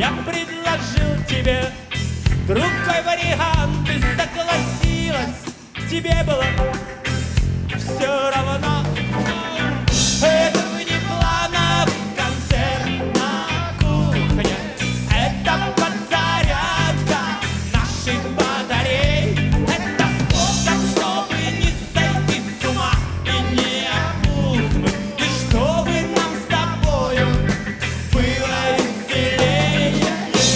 Я предложил тебе другой вариант, ты согласилась, тебе было все равно. Это не планов концерт на кухне, это подзарядка наших батарей. Это способ, чтобы не сойти с ума и не опухнуть, и чтобы нам с тобою было веселее.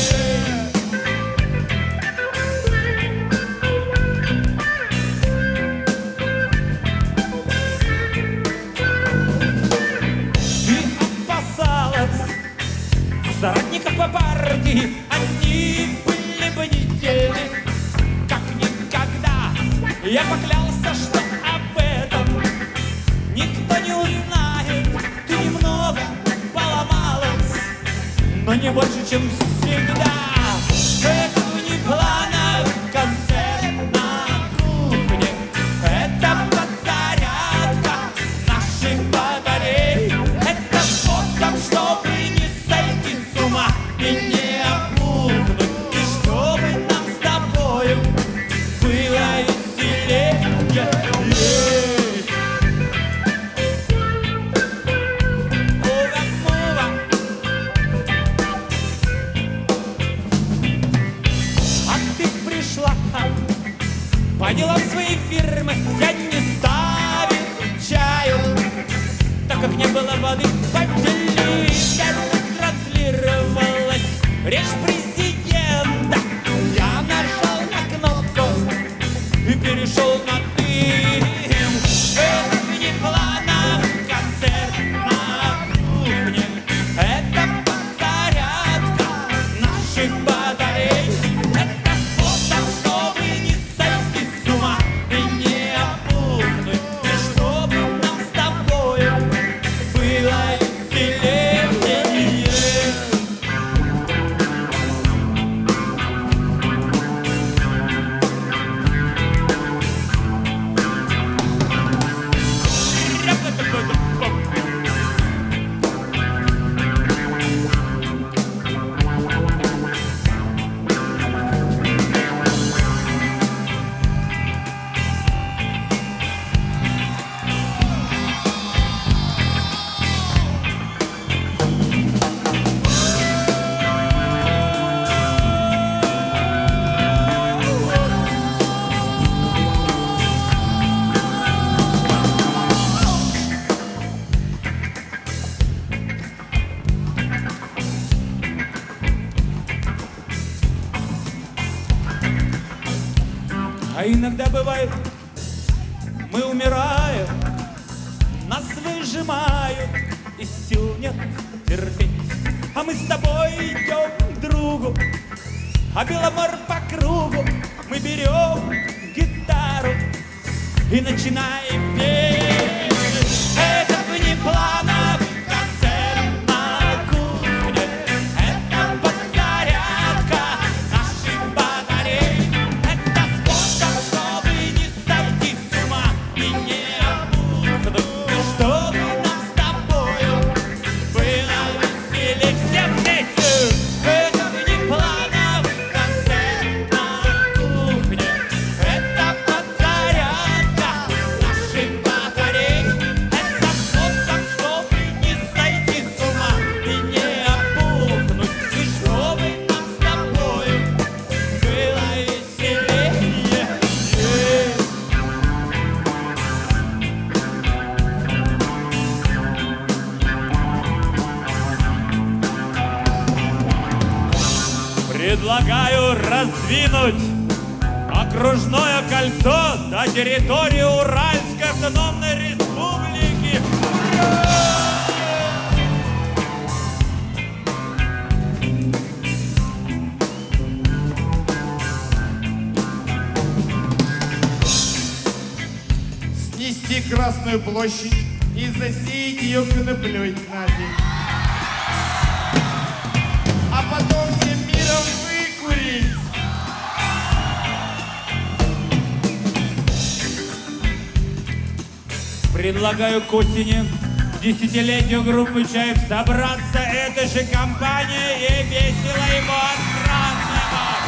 Соратников по партии, они были бдительны, как никогда. Я поклялся, что об этом никто не узнает. Ты немного поломалась, но не больше, чем всегда. Это не планов концерт на кухне, это подзарядка наших батарей. Это способ, чтобы не сойти с ума и не опухнуть, и чтобы нам с тобою было веселее. А ты пришла по делам своей фирмы, я не ставил чаю, так как не было воды. По телевизору транслировалась речь президента. Я нажал на кнопку и перешел на «ты». Это не планов концерт на кухне, это подзарядка наших батарей. Это способ, чтобы не сойти с ума и не опухнуть, и чтобы нам с тобою было веселее. А иногда бывает, мы умираем, нас выжимают, и сил нет терпеть. А мы с тобой идем к другу, а Беломор по кругу. Мы берем гитару и начинаем петь. Это не планов концерт на кухне, это подзарядка наших батарей. Это способ, чтобы не сойти с ума и не опухнуть, и чтобы нам с тобою было веселее. Все вместе. Это не планов концерт на кухне, это подзарядка наших батарей. Это способ, чтобы не сойти с ума и не опухнуть, и чтобы нам с тобою было веселее. Предлагаю раздвинуть окружное кольцо до территории Уральской автономной республики. Снести Красную площадь и засеять ее коноплей нафиг. А потом всем миром выкурить. Предлагаю к осени К десятилетию группы «Чайф» собраться, это же компания, и весело его отпраздновать.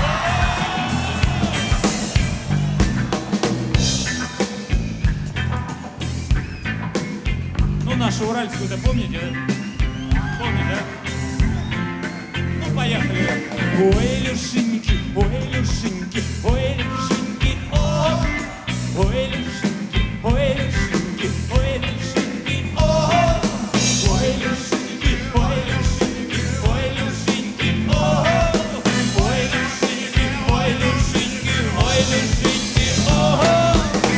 Ну, нашу уральскую-то помните, да? Помните, да? Ну, поехали. Ой, Илюшеньки, ой, Илюшеньки, ой, Илюшеньки, о, ой, Илюшеньки, ой, Илюшеньки, ой, Илюшеньки, о, ой, Илюшеньки, ой, Илюшеньки, ой, Илюшеньки, о, ой, Илюшеньки, ой, Илюшеньки, ой, Илюшеньки, о.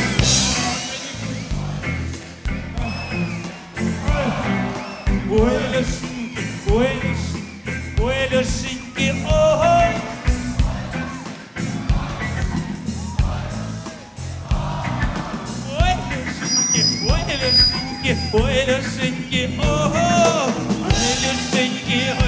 Ой, Илюшеньки, ой, Илюшеньки, ой, Илюшеньки, ого! Ой, Илюшеньки, ой, Илюшеньки, ой, Илюшеньки, ого! Ой, Илюшеньки,